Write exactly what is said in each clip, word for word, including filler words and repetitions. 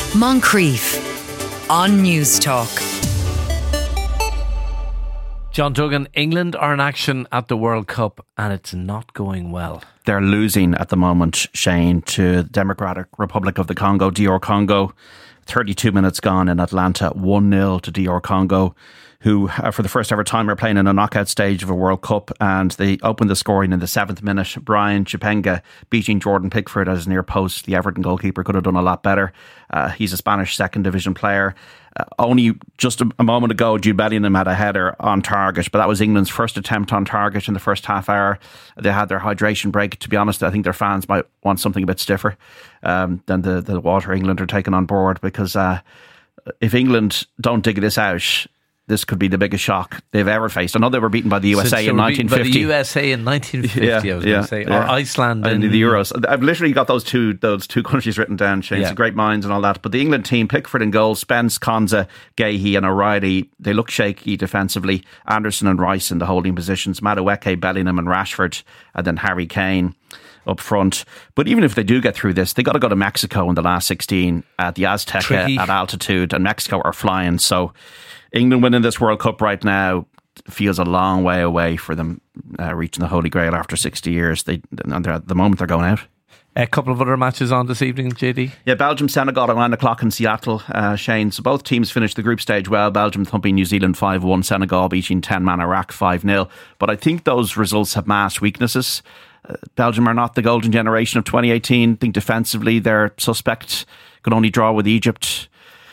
Moncrief on News Talk. John Duggan, England are in action at the World Cup and it's not going well. They're losing at the moment, Shane, to the Democratic Republic of the Congo, D R Congo. thirty-two minutes gone in Atlanta, one nil to D R Congo, who uh, for the first ever time are playing in a knockout stage of a World Cup, and they opened the scoring in the seventh minute. Brian Chipenga beating Jordan Pickford at his near post. The Everton goalkeeper could have done a lot better. Uh, he's a Spanish second division player. Uh, only just a, a moment ago, Jude Bellingham had a header on target, but that was England's first attempt on target in the first half hour. They had their hydration break. To be honest, I think their fans might want something a bit stiffer um, than the, the water England are taking on board, because uh, if England don't dig this out, this could be the biggest shock they've ever faced. I know they were beaten by the U S A Since in nineteen fifty. By the U S A in nineteen fifty, yeah, I was yeah, going to say. yeah. Or Iceland. And in the Euros. I've literally got those two those two countries written down, Shane. Yeah. Great minds and all that. But the England team, Pickford in goal, Spence, Konza, Gahey and O'Reilly, they look shaky defensively. Anderson and Rice in the holding positions. Madueke, Bellingham and Rashford. And then Harry Kane up front. But even if they do get through this, they got to go to Mexico in the last sixteen at the Azteca Tricky. at altitude, and Mexico are flying. So England winning this World Cup right now feels a long way away for them uh, reaching the Holy Grail after sixty years. They, and they're, at the moment they're going out. A couple of other matches on this evening, J D. Yeah, Belgium, Senegal at nine o'clock in Seattle, uh, Shane. So both teams finished the group stage well. Belgium thumping New Zealand five one, Senegal beating ten-man Iraq five nil. But I think those results have masked weaknesses. Uh, Belgium are not the golden generation of twenty eighteen. I think defensively they're suspect. Could only draw with Egypt.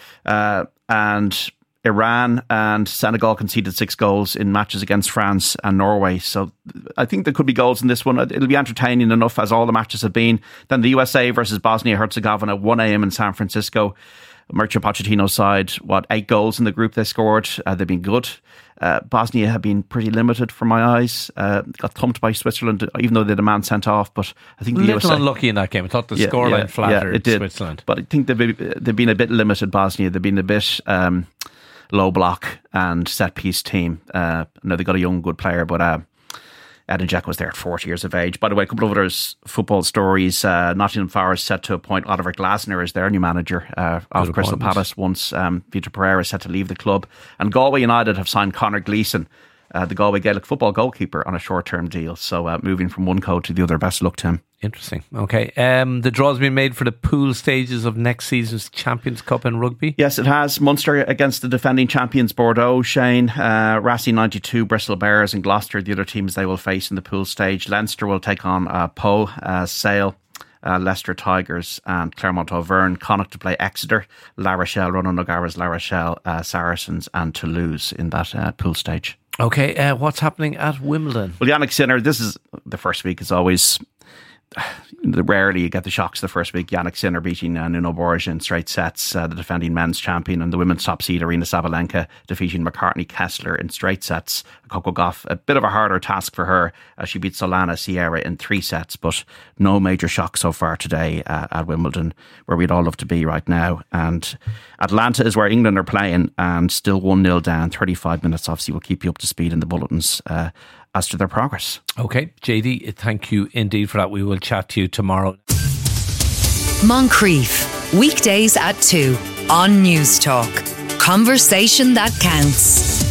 Uh, and Iran and Senegal conceded six goals in matches against France and Norway. So I think there could be goals in this one. It'll be entertaining enough, as all the matches have been. Then the U S A versus Bosnia-Herzegovina, one a.m. in San Francisco. Mauricio Pochettino's side, what, eight goals in the group they scored. Uh, they've been good. Uh, Bosnia have been pretty limited from my eyes. Uh, got thumped by Switzerland, even though they had a man sent off. But I think the little U S A, unlucky in that game. I thought the yeah, scoreline yeah, flattered yeah, it did. Switzerland. But I think they've been, they've been a bit limited, Bosnia. They've been a bit um, low block and set piece team. Uh, now they got a young good player, but uh, Edin Dzeko was there at forty years of age. By the way, a couple of other football stories. Uh, Nottingham Forest set to appoint Oliver Glasner as their new manager uh, of Crystal Palace once um, Vitor Pereira is set to leave the club. And Galway United have signed Conor Gleeson, uh, the Galway Gaelic football goalkeeper, on a short-term deal. So uh, moving from one code to the other. Best of luck to him. Interesting. Okay. Um, the draw's been made for the pool stages of next season's Champions Cup in rugby. Yes, it has. Munster against the defending champions Bordeaux, Shane. Uh, Racing ninety-two, Bristol Bears and Gloucester, the other teams they will face in the pool stage. Leinster will take on uh, Poe, uh, Sale, uh, Leicester Tigers and Clermont Auvergne. Connacht to play Exeter, La Rochelle, Ronan O'Gara's La Rochelle, uh, Saracens and Toulouse in that uh, pool stage. Okay, uh, what's happening at Wimbledon? Well, Yannick Sinner, this is the first week is always... Rarely you get the shocks the first week. Yannick Sinner beating uh, Nuno Borges in straight sets, uh, the defending men's champion, and the women's top seed Arina Sabalenka defeating McCartney Kessler in straight sets. Coco Gauff, a bit of a harder task for her as she beat Solana Sierra in three sets, but no major shock so far today uh, at Wimbledon, where we'd all love to be right now. And Atlanta is where England are playing, and still one nil down, thirty-five minutes. Obviously we'll keep you up to speed in the bulletins uh, as to their progress. Okay, J D, thank you indeed for that. We will chat to you tomorrow. Moncrief, weekdays at two on News Talk. Conversation that counts.